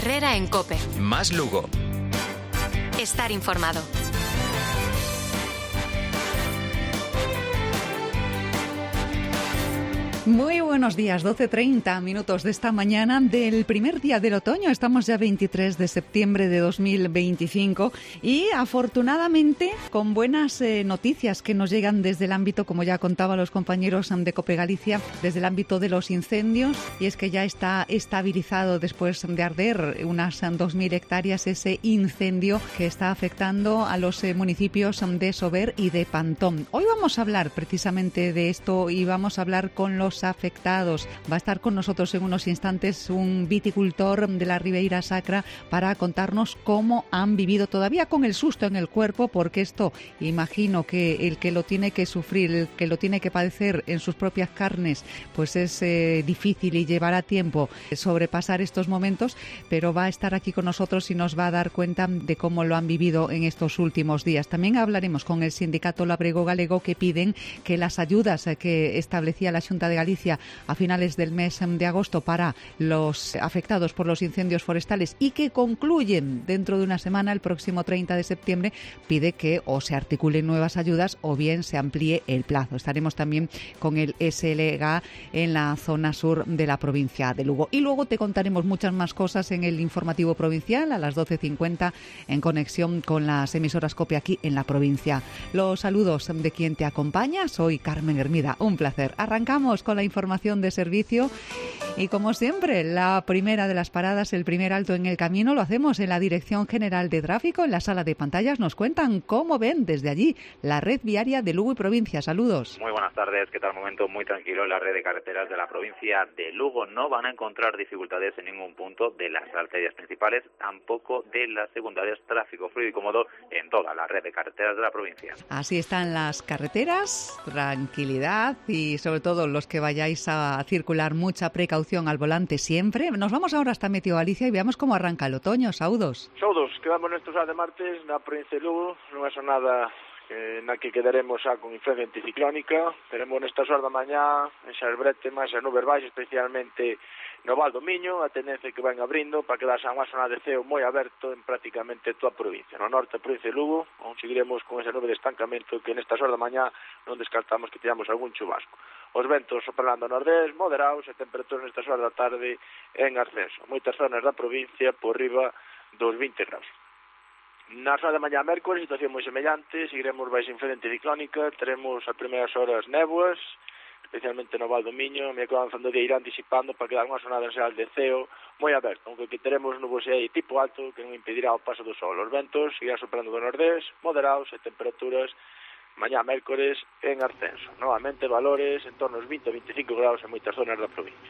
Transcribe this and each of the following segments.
Herrera en COPE. Más Lugo. Estar informado. Muy buenos días, 12:30 minutos de esta mañana del primer día del otoño. Estamos ya 23 de septiembre de 2025 y afortunadamente con buenas noticias que nos llegan desde el ámbito, como ya contaban los compañeros de COPE Galicia, desde el ámbito de los incendios, y es que ya está estabilizado después de arder unas 2.000 hectáreas ese incendio que está afectando a los municipios de Sober y de Pantón. Hoy vamos a hablar precisamente de esto y vamos a hablar con los afectados. Va a estar con nosotros en unos instantes un viticultor de la Ribeira Sacra para contarnos cómo han vivido, todavía con el susto en el cuerpo, porque esto, imagino que el que lo tiene que sufrir, el que lo tiene que padecer en sus propias carnes, pues es difícil y llevará tiempo sobrepasar estos momentos, pero va a estar aquí con nosotros y nos va a dar cuenta de cómo lo han vivido en estos últimos días. También hablaremos con el sindicato Labrego Galego, que piden que las ayudas que establecía la Xunta de Galicia a finales del mes de agosto para los afectados por los incendios forestales y que concluyen dentro de una semana, el próximo 30 de septiembre, pide que o se articulen nuevas ayudas o bien se amplíe el plazo. Estaremos también con el SLGA en la zona sur de la provincia de Lugo. Y luego te contaremos muchas más cosas en el informativo provincial a las 12:50 en conexión con las emisoras COPE aquí en la provincia. Los saludos de quien te acompaña, soy Carmen Hermida. Un placer. Arrancamos con la información de servicio y, como siempre, la primera de las paradas, el primer alto en el camino, lo hacemos en la Dirección General de Tráfico. En la sala de pantallas nos cuentan cómo ven desde allí la red viaria de Lugo y provincia. Saludos. Muy buenas tardes. ¿Qué tal? Momento muy tranquilo en la red de carreteras de la provincia de Lugo. No van a encontrar dificultades en ningún punto de las arterias principales, tampoco de las secundarias. Tráfico fluido y cómodo en toda la red de carreteras de la provincia. Así están las carreteras, tranquilidad y sobre todo los que vayáis a circular, mucha precaución al volante siempre. Nos vamos ahora hasta Meteo Galicia y veamos cómo arranca el otoño. Saudos. Quedamos nestes de martes na provincia de Lugo, nunha xornada na que quedaremos xa con influencia anticiclónica. Teremos nestas horas da mañá esas bretemas e nubes baixas, especialmente no Val do Miño, a tendencia que van abrindo para quedarse unha zona de ceo moi aberto en prácticamente toda a provincia. No norte da provincia de Lugo, onde seguiremos con esa nube de estancamento que nestas horas da mañá non descartamos que teñamos algún chubasco. Os ventos soprando nordés, moderados, e temperaturas nestas horas da tarde en ascenso. Moitas zonas da provincia por riba dos 20 graus. Na zona de mañá mércores, situación moi semellante, seguiremos baixo influencia anticiclónica, teremos as primeiras horas néboas, especialmente no Val do Miño, e que avanzando o día irán disipando para quedar unha zona de de ceo moi aberta, aunque aquí teremos nubosidade tipo alto que non impedirá o paso do sol. Os ventos seguirán soprando do nordés, moderados, e temperaturas mañá mércores en ascenso. Novamente valores en torno aos 20 a 25 graus en moitas zonas da provincia.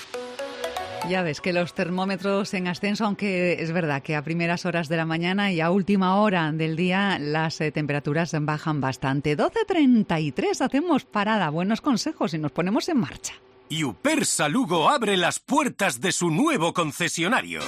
Ya ves que los termómetros en ascenso, aunque es verdad que a primeras horas de la mañana y a última hora del día las temperaturas bajan bastante. 12:33, hacemos parada. Buenos consejos y nos ponemos en marcha. Yupersa Lugo abre las puertas de su nuevo concesionario.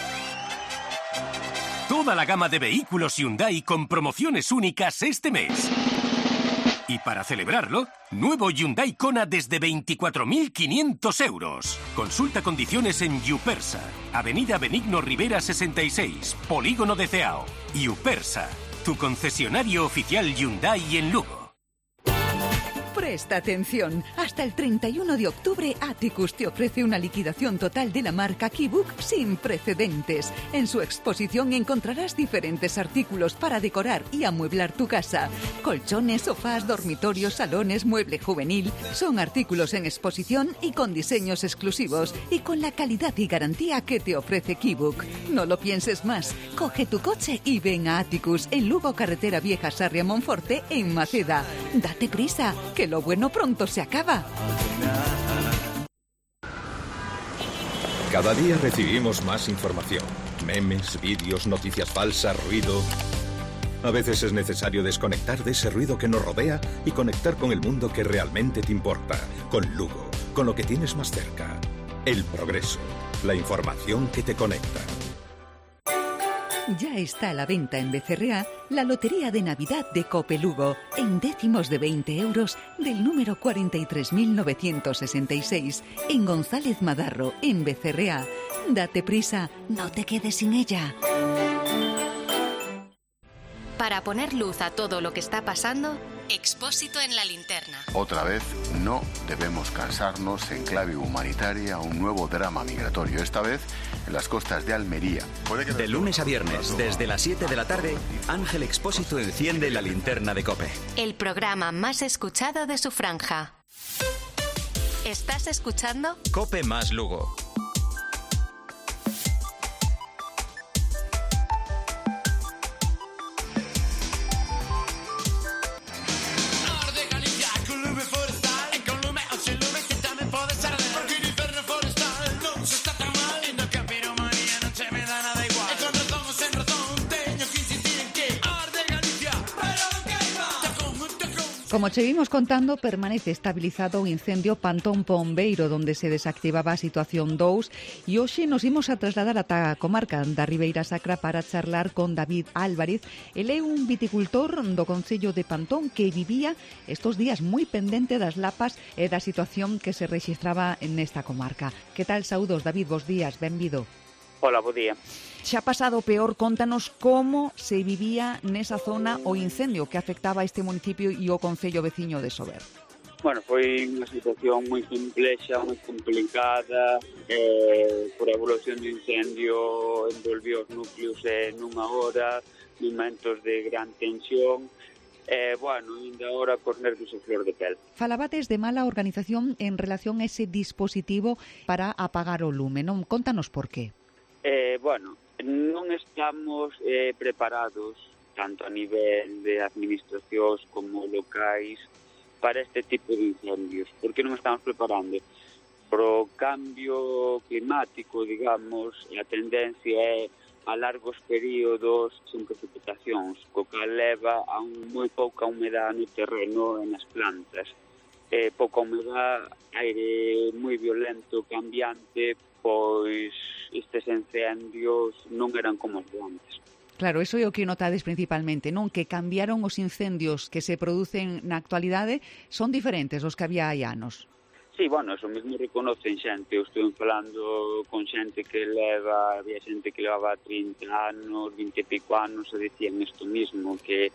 Toda la gama de vehículos Hyundai con promociones únicas este mes. Y para celebrarlo, nuevo Hyundai Kona desde 24.500 euros. Consulta condiciones en Yupersa, Avenida Benigno Rivera 66, Polígono de Ceao. Yupersa, tu concesionario oficial Hyundai en Lugo. Presta atención. Hasta el 31 de octubre, Atticus te ofrece una liquidación total de la marca Keybook sin precedentes. En su exposición encontrarás diferentes artículos para decorar y amueblar tu casa. Colchones, sofás, dormitorios, salones, mueble juvenil. Son artículos en exposición y con diseños exclusivos y con la calidad y garantía que te ofrece Keybook. No lo pienses más. Coge tu coche y ven a Atticus en Lugo, Carretera Vieja Sarria Monforte, en Maceda. Date prisa, que lo bueno pronto se acaba. Cada día recibimos más información. Memes, vídeos, noticias falsas, ruido. A veces es necesario desconectar de ese ruido que nos rodea y conectar con el mundo que realmente te importa. Con Lugo, con lo que tienes más cerca. El progreso, la información que te conecta. Ya está a la venta en Becerrea la Lotería de Navidad de COPE Lugo, en décimos de 20 euros del número 43.966, en González Madarro, en Becerrea. Date prisa, no te quedes sin ella. Para poner luz a todo lo que está pasando, Expósito en la linterna. Otra vez, no debemos cansarnos en clave humanitaria un nuevo drama migratorio, esta vez en las costas de Almería. De lunes a viernes, desde las 7 de la tarde, Ángel Expósito enciende la linterna de COPE. El programa más escuchado de su franja. ¿Estás escuchando? COPE más Lugo. Como che vimos contando, permanece estabilizado o incendio Pantón Pombeiro, donde se desactivaba a situación 2, e hoxe nos imos a trasladar ata a comarca da Ribeira Sacra para charlar con David Álvarez. Ele é un viticultor do concello de Pantón que vivía estos días moi pendente das lapas e da situación que se rexistraba nesta comarca. Que tal, saúdos, David, bos días, benvido. Hola, bo día. Xa pasado peor, contanos como se vivía nesa zona o incendio que afectaba a este municipio e o concello veciño de Sober. Bueno, foi unha situación moi complexa, moi complicada, por a evolución do incendio envolvió os núcleos nunha hora, momentos de gran tensión, bueno, ainda agora cos nervios e flor de pel. Falabates de mala organización en relación a ese dispositivo para apagar o lume, non? Contanos por qué. Bueno, non estamos preparados, tanto a nivel de administracións como locais, para este tipo de incendios. Por que non estamos preparando? Pro cambio climático, digamos, a tendencia é a largos períodos sen precipitacións, co cal leva a moi pouca humedade no terreno e nas plantas. Pouca humedade, aire moi violento, cambiante, pois estes incendios non eran como os de antes. Claro, eso é o que notades principalmente, non? Que cambiaron os incendios que se producen na actualidade, son diferentes dos que había hai anos. Sí, bueno, eso mesmo reconocen xente. Eu estou falando con xente que había xente que levaba 30 anos, 20 e pico anos, e dicían isto mismo, que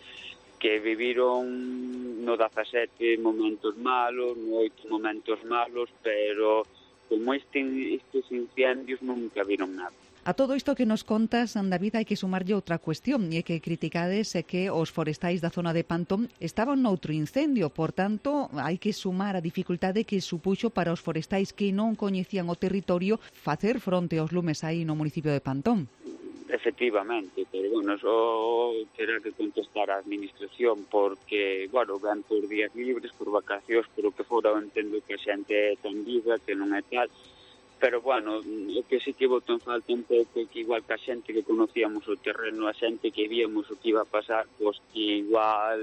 viviron no 17 momentos malos, no 8 momentos malos, pero como estes incendios nunca viron nada. A todo isto que nos contas, David, hai que sumarlle outra cuestión, e que criticades é que os forestais da zona de Pantón estaban noutro incendio, por tanto, hai que sumar a dificultade que supuxo para os forestais que non coñecían o territorio facer fronte aos lumes aí no municipio de Pantón. Efectivamente, pero bueno, eso terá que contestar a administración porque, bueno, ven por días libres, por vacacións, pero que fora eu entendo que a xente é tan viva, que non é tal, pero bueno, o que sí que boto en falta un pouco é que igual que a xente que conocíamos o terreno, a xente que víamos o que iba a pasar, pois que igual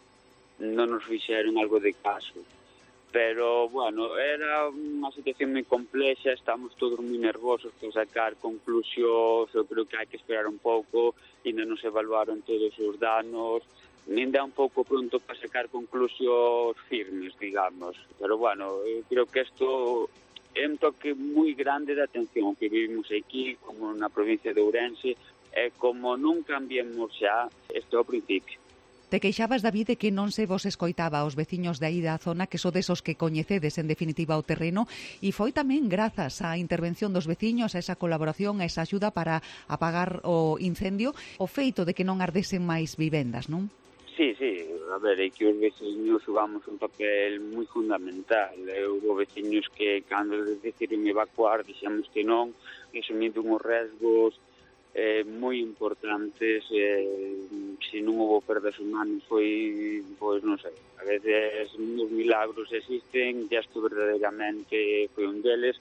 non nos fixeron algo de caso. Pero, bueno, era unha situación moi complexa, estamos todos moi nervosos por sacar conclusións, eu creo que hai que esperar un pouco, ainda non se evaluaron todos os danos, ainda é un pouco pronto para sacar conclusións firmes, digamos. Pero, bueno, eu creo que isto é un toque moi grande de atención que vivimos aquí, como na provincia de Ourense, e como non cambiemos xa, isto ao principio. Te queixabas, David, de que non se vos escoitaba aos veciños de aí da zona, que sodes os que coñecedes en definitiva o terreno, e foi tamén grazas á intervención dos veciños, a esa colaboración, a esa axuda para apagar o incendio, o feito de que non ardesen máis vivendas, non? Sí, a ver, é que os veciños xogamos un papel moi fundamental. Houve veciños que, cando decidiron evacuar, dixemos que non, asumindo uns resgos moi importantes, se non houve perdas humanas foi, pois non sei, a veces os milagros existen, e isto verdadeiramente foi un deles.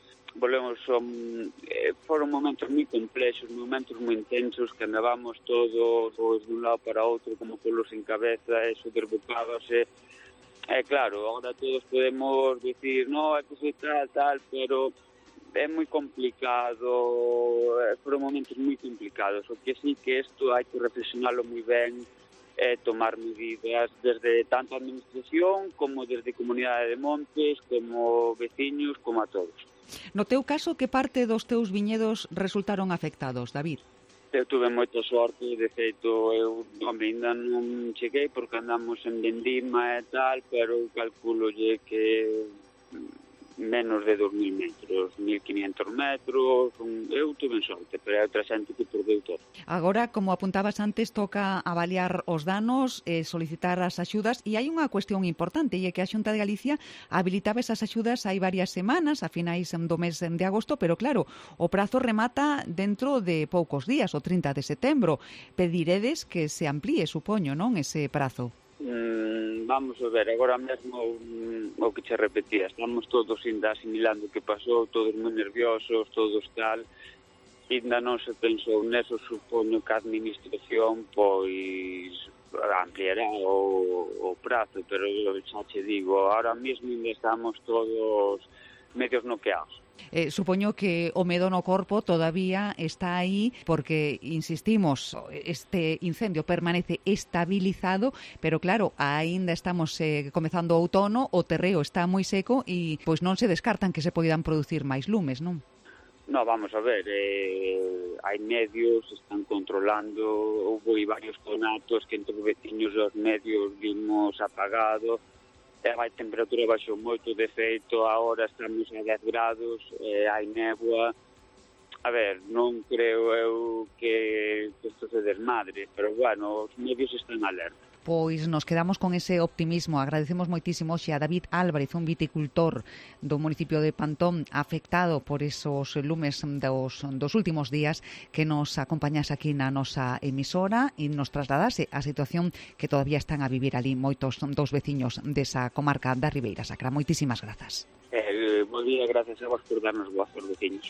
Foron momentos moi complexos, momentos moi intensos, que andábamos todos pois, de un lado para outro como polos en cabeza, eso desbocábase. Claro, agora todos podemos dicir, no, é que soy tal, pero é moi complicado, foron momentos moi complicados, o que sí que isto hai que reflexionalo moi ben, tomar medidas desde tanto a administración como desde comunidade de montes, como veciños, como a todos. No teu caso, que parte dos teus viñedos resultaron afectados, David? Eu tuve moita sorte, de feito, eu ainda non cheguei porque andamos en vendima e tal, pero calculolle que menos de 2.000 metros, 1.500 metros, eu tuve sorte, pero é outra xente que perdeu todo. Agora, como apuntabas antes, toca avaliar os danos, solicitar as axudas, e hai unha cuestión importante, e é que a Xunta de Galicia habilitaba esas axudas hai varias semanas, a finais do mes de agosto, pero claro, o prazo remata dentro de poucos días, o 30 de setembro. Pediredes que se amplíe, supoño, non, ese prazo? Vamos a ver, agora mesmo o que che repetía, estamos todos ainda asimilando o que pasou, todos moi nerviosos, todos tal, ainda non se pensou neso, supoño que a administración pois ampliará o prazo, pero xa che digo, ahora mesmo ainda estamos todos medios noqueados. Supoño que o medo no corpo todavía está aí porque, insistimos, este incendio permanece estabilizado, pero claro, aínda estamos comezando o outono, o terreo está moi seco e pois non se descartan que se poidan producir máis lumes, non? No, vamos a ver, hai medios, están controlando, houve varios conatos que entre os veciños e os medios vimos apagados, a temperatura baixou moito, de feito, agora estamos a 10 grados, hai néboa. A ver, non creo eu que isto se desmadre, pero, bueno, os medios están alerta. Pois nos quedamos con ese optimismo. Agradecemos moitísimo hoxe a David Álvarez, un viticultor do municipio de Pantón, afectado por esos lumes dos últimos días, que nos acompañase aquí na nosa emisora e nos trasladase a situación que todavía están a vivir ali moitos dos veciños desa comarca da Ribeira Sacra. Moitísimas grazas. Bo día, gracias a vos por darnos voz aos veciños.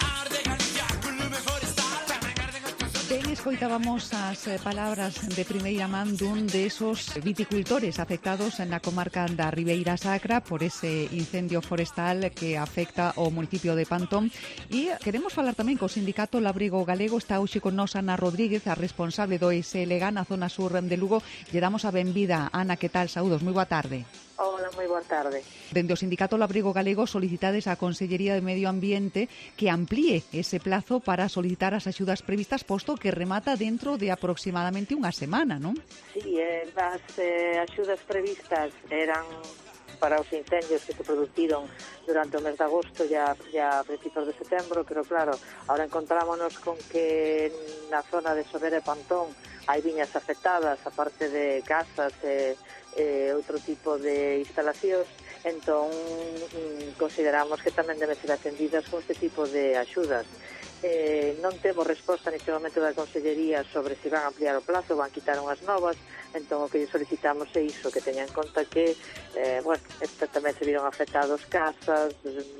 Ben, escoitábamos as palabras de primeira man dun desos viticultores afectados na comarca da Ribeira Sacra por ese incendio forestal que afecta o municipio de Pantón. E queremos falar tamén co Sindicato Labrigo Galego. Está hoxe con nos Ana Rodríguez, a responsable do SLG na zona sur de Lugo. Lle damos a benvida. Ana, que tal? Saúdos, moi boa tarde. Hola, moi boa tarde. Dende o Sindicato Labrigo Galego solicitades á Consellería de Medio Ambiente que amplíe ese plazo para solicitar as axudas previstas, posto que remata dentro de aproximadamente unha semana, non? Sí, as axudas previstas eran para os incendios que se produciron durante o mes de agosto e a principios de setembro, pero claro, ahora encontrámonos con que na zona de Sobera e Pantón hai viñas afectadas, aparte de casas e outro tipo de instalacións, entón consideramos que tamén deben ser atendidas con este tipo de axudas. Non temos resposta neste momento da Consellería sobre se van a ampliar o plazo, van quitar unhas novas, entón o que solicitamos é iso, que teñan en conta que tamén se viron afectados casas,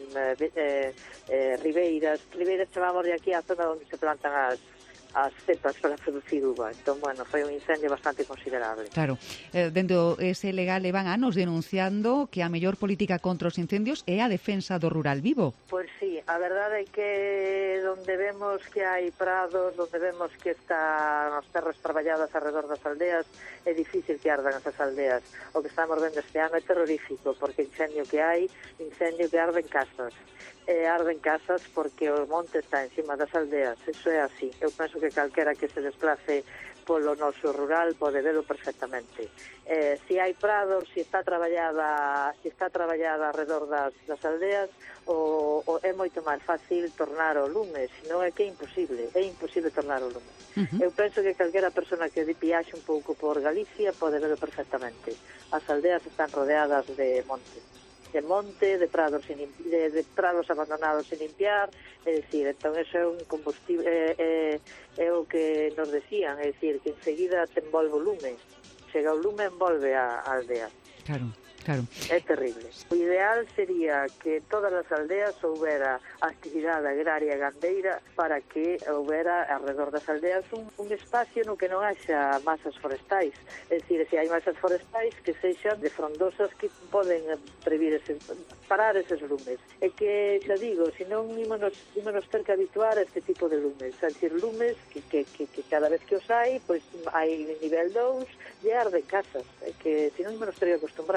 ribeiras chamamos de aquí a zona onde se plantan as cepas para producir uva. Entón, bueno, foi un incendio bastante considerable. Claro. Dende o SLG levan anos denunciando que a mellor política contra os incendios é a defensa do rural vivo. Pois sí, a verdade é que onde vemos que hai prados, onde vemos que están as terras traballadas alrededor das aldeas, é difícil que ardan esas aldeas. O que estamos vendo este ano é terrorífico, porque incendio que arden casas. Arden casas porque o monte está encima das aldeas, eso é así. Eu penso que calquera que se desplace polo noso rural pode verlo perfectamente. Se hai prados, se está traballada alrededor das aldeas, é moito máis fácil tornar o lume, senón é que é imposible tornar o lume. Eu penso que calquera persona que viaxe un pouco por Galicia pode verlo perfectamente. As aldeas están rodeadas de monte, de prados abandonados sin limpiar, é dicir, entón eso é un combustible, é o que nos decían, é dicir, que enseguida te envolve o lume, chega o lume envolve a aldea. Claro. É terrible. O ideal sería que todas as aldeas houbera actividade agraria e gandeira para que houbera alrededor das aldeas un espacio no que non haxa masas forestais. É dicir, se hai masas forestais que sexan de frondosas que poden parar eses lumes. É que, xa digo, se non ímonos ter que habituar a este tipo de lumes. É dicir, lumes que cada vez que os hai, pois hai nivel 2 e arden casas. É que se non ímonos ter que acostumbrar.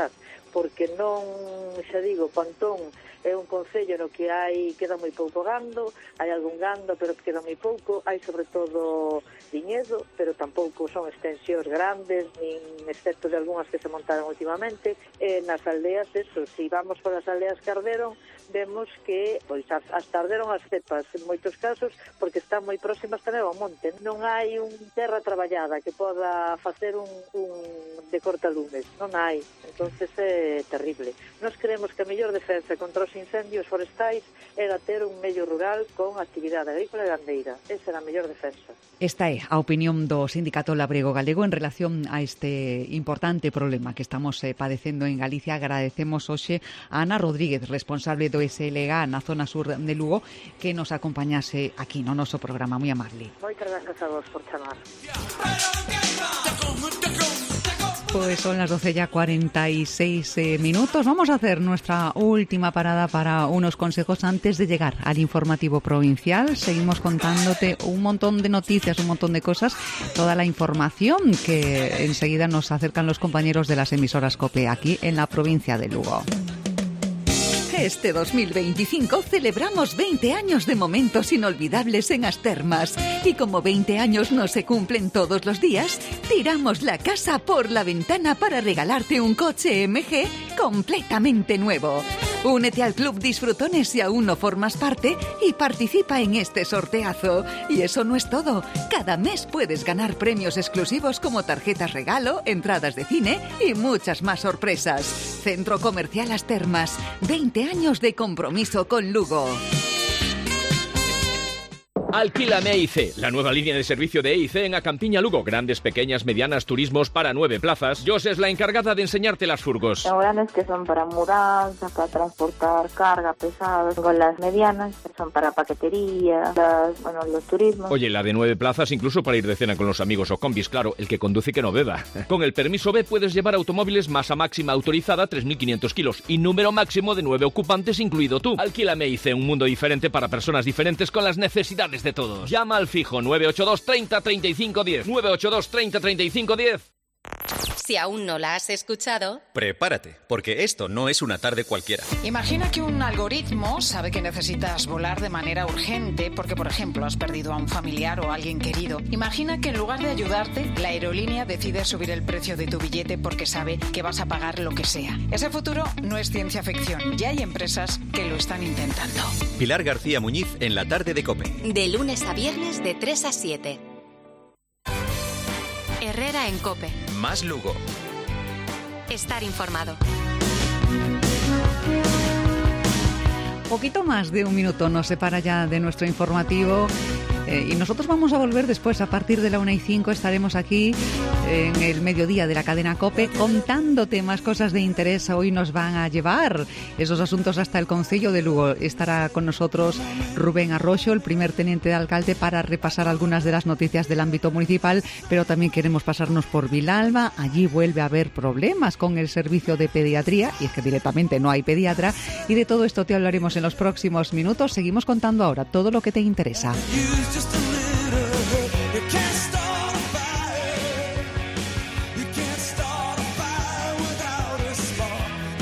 porque non, xa digo, Pantón é un concello no que queda moi pouco gando, hai algún gando, pero queda moi pouco, hai sobre todo viñedo, pero tampouco son extensións grandes, nin excepto de algunhas que se montaron últimamente. Nas aldeas, eso, se vamos polas aldeas que arderon, vemos que pois hasta arderon as cepas en moitos casos, porque están moi próximas tamén ao monte. Non hai un terra traballada que poda facer un de cortalumes, non hai. Entonces é terrible. Nos creemos que a mellor defensa contra os incendios forestais era ter un medio rural con actividade agrícola e gandeira. Esa era a mellor defensa. Esta é a opinión do Sindicato Labrego Galego en relación a este importante problema que estamos padecendo en Galicia. Agradecemos hoxe a Ana Rodríguez, responsable do SLG na zona sur de Lugo, que nos acompañase aquí no noso programa. Moi amable. Moitas grazas a vos por chamar. Pues son las 12:46 minutos. Vamos a hacer nuestra última parada para unos consejos antes de llegar al informativo provincial. Seguimos contándote un montón de noticias, un montón de cosas, toda la información que enseguida nos acercan los compañeros de las emisoras COPE aquí en la provincia de Lugo. Este 2025 celebramos 20 años de momentos inolvidables en As Termas. Y como 20 años no se cumplen todos los días, tiramos la casa por la ventana para regalarte un coche MG completamente nuevo. Únete al Club Disfrutones si aún no formas parte y participa en este sorteazo. Y eso no es todo. Cada mes puedes ganar premios exclusivos como tarjetas regalo, entradas de cine y muchas más sorpresas. Centro Comercial As Termas. 20 años de compromiso con Lugo. Alquílame EIC, la nueva línea de servicio de EIC en Acampiña Lugo. Grandes, pequeñas, medianas, turismos para 9 plazas. Jos es la encargada de enseñarte las furgos. Tengo grandes que son para mudanza, para transportar carga pesada. Tengo las medianas que son para paquetería, los turismos. Oye, la de 9 plazas incluso para ir de cena con los amigos o combis. Claro, el que conduce que no beba. Con el permiso B puedes llevar automóviles masa máxima autorizada 3.500 kilos y número máximo de 9 ocupantes incluido tú. Alquílame EIC, un mundo diferente para personas diferentes con las necesidades de todos. Llama al fijo 982 30 35 10. 982 30 35 10. Si aún no la has escuchado, prepárate, porque esto no es una tarde cualquiera. Imagina que un algoritmo sabe que necesitas volar de manera urgente porque, por ejemplo, has perdido a un familiar o a alguien querido. Imagina que en lugar de ayudarte, la aerolínea decide subir el precio de tu billete porque sabe que vas a pagar lo que sea. Ese futuro no es ciencia ficción. Ya hay empresas que lo están intentando. Pilar García Muñiz en la tarde de COPE. De lunes a viernes de 3 a 7. Herrera en COPE. Más Lugo. Estar informado. Poquito más de un minuto nos separa ya de nuestro informativo. Y nosotros vamos a volver después, a partir de la 1:05 estaremos aquí en el mediodía de la cadena COPE contándote más cosas de interés. Hoy nos van a llevar esos asuntos hasta el Concello de Lugo. Estará con nosotros Rubén Arroxo, el primer teniente de alcalde, para repasar algunas de las noticias del ámbito municipal, pero también queremos pasarnos por Vilalba. Allí vuelve a haber problemas con el servicio de pediatría, y es que directamente no hay pediatra, y de todo esto te hablaremos en los próximos minutos. Seguimos contando ahora todo lo que te interesa. Just a